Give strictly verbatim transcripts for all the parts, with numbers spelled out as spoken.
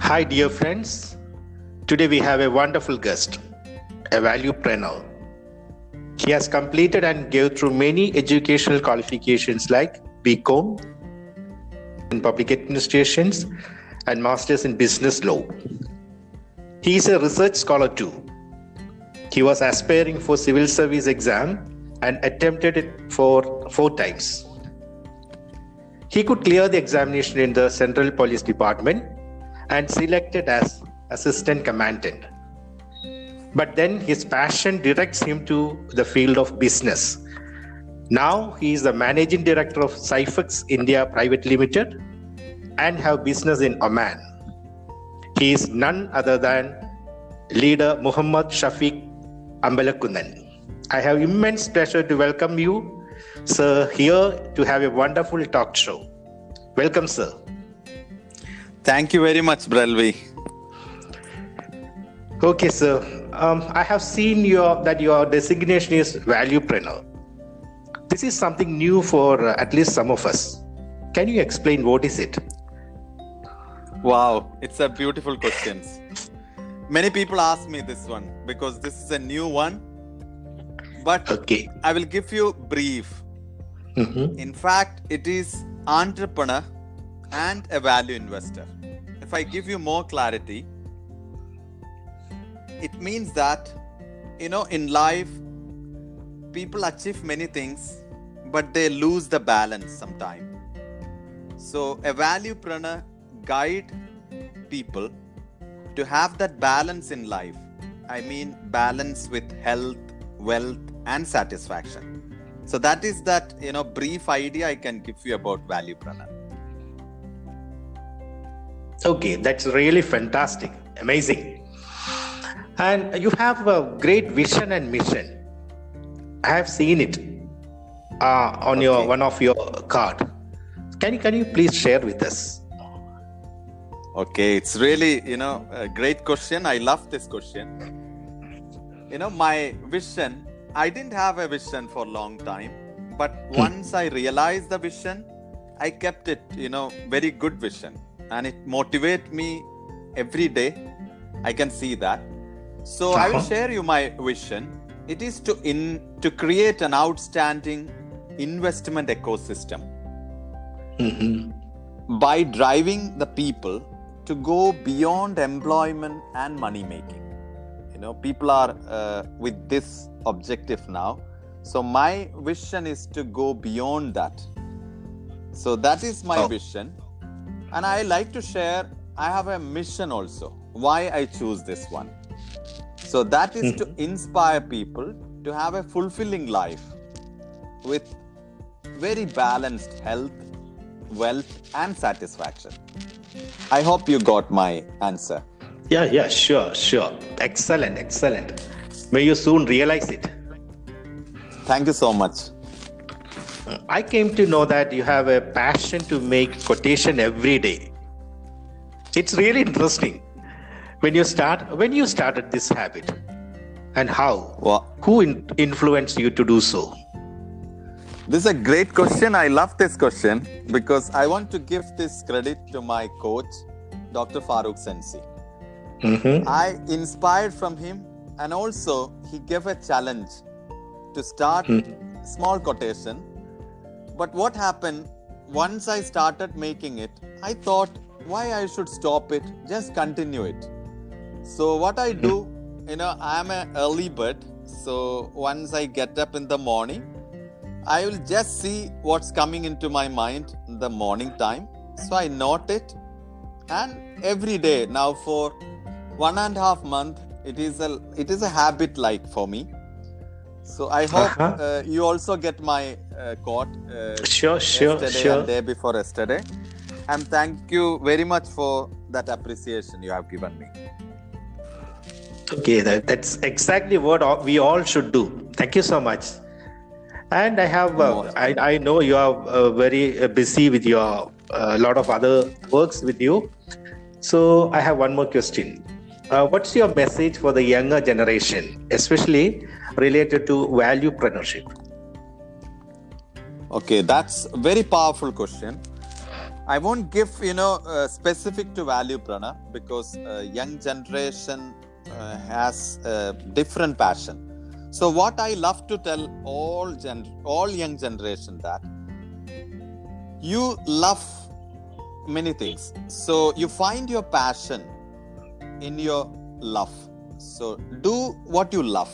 Hi, dear friends. Today we have a wonderful guest, a valuepreneur. He has completed and gave through many educational qualifications like B Com in Public Administrations and Masters in Business Law. He is a research scholar too. He was aspiring for civil service exam and attempted it for four times. He could clear the examination in the Central Police Department and selected as assistant commandant. But then his passion directs him to the field of business. Now he is the managing director of Cyfex India Private Limited and have business in Oman. He is none other than leader Muhammad Shafiq Ambalakunnan. I have immense pleasure to welcome you, sir, here to have a wonderful talk show. Welcome, sir. Thank you very much, Bralvi. Okay, sir. Um, I have seen your that your designation is valuepreneur. This is something new for uh, at least some of us. Can you explain what is it? Wow, it's a beautiful question. Many people ask me this one because this is a new one. But okay. I will give you brief. Mm-hmm. In fact, it is entrepreneur and a value investor. If I give you more clarity, it means that, you know, in life, people achieve many things, but they lose the balance sometime. So a valuepreneur guide people to have that balance in life. I mean, balance with health, wealth, and satisfaction. So that is that, you know, brief idea I can give you about valuepreneur. Okay, that's really fantastic, amazing. And you have a great vision and mission. I have seen it uh, on okay. your one of your card. Can you can you please share with us? Okay, it's really, you know, a great question. I love this question. You know, my vision, I didn't have a vision for a long time, but hmm. once I realized the vision, I kept it, you know, very good vision. And it motivates me every day. I can see that. So uh-huh. I will share you my vision. It is to in to create an outstanding investment ecosystem mm-hmm. by driving the people to go beyond employment and money making. You know, people are uh, with this objective now. So my vision is to go beyond that. So that is my oh. vision. And I like to share, I have a mission also, why I choose this one. So that is mm-hmm. to inspire people to have a fulfilling life with very balanced health, wealth, and satisfaction. I hope you got my answer. Yeah, yeah, sure, sure. Excellent, excellent. May you soon realize it. Thank you so much. I came to know that you have a passion to make quotation every day. It's really interesting. When you start, when you started this habit, and how? Well, who in, influenced you to do so? This is a great question. I love this question because I want to give this credit to my coach, Doctor Farooq Sensi. Mm-hmm. I inspired from him, and also he gave a challenge to start mm-hmm. small quotation. But what happened, once I started making it, I thought, why I should stop it? Just continue it. So what I do, you know, I'm an early bird. So once I get up in the morning, I will just see what's coming into my mind in the morning time. So I note it. And every day now for one and a half month, it is a, it is a habit like for me. So I hope uh-huh. uh, you also get my uh, quote uh, sure, sure, yesterday sure. and day before yesterday. And thank you very much for that appreciation you have given me. Okay, that, that's exactly what all, we all should do. Thank you so much. And I have, uh, I, I know you are uh, very uh, busy with your a uh, lot of other works with you. So I have one more question. Uh, what's your message for the younger generation, especially related to valuepreneurship? Okay, that's a very powerful question. I won't give, you know, uh, specific to value, Prana, because uh, young generation uh, has a different passion. So what I love to tell all gen- all young generation that you love many things. So you find your passion in your love. So do what you love.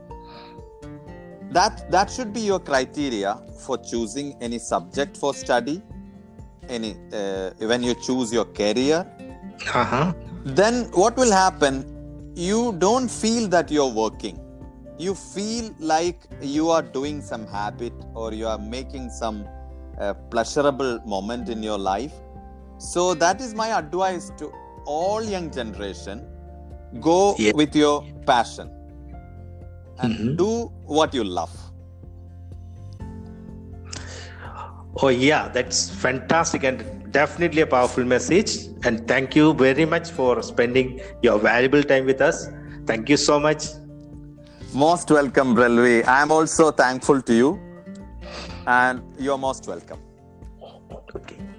That that should be your criteria for choosing any subject for study. Any uh, when you choose your career, Uh-huh. then what will happen? You don't feel that you're working. You feel like you are doing some habit or you are making some uh, pleasurable moment in your life. So that is my advice to all young generation. Go Yeah. with your passion and Mhm. do what you love. Oh, yeah, that's fantastic and definitely a powerful message. And thank you very much for spending your valuable time with us. Thank you so much. Most welcome, Brelvi. I am also thankful to you, and you're most welcome. Okay.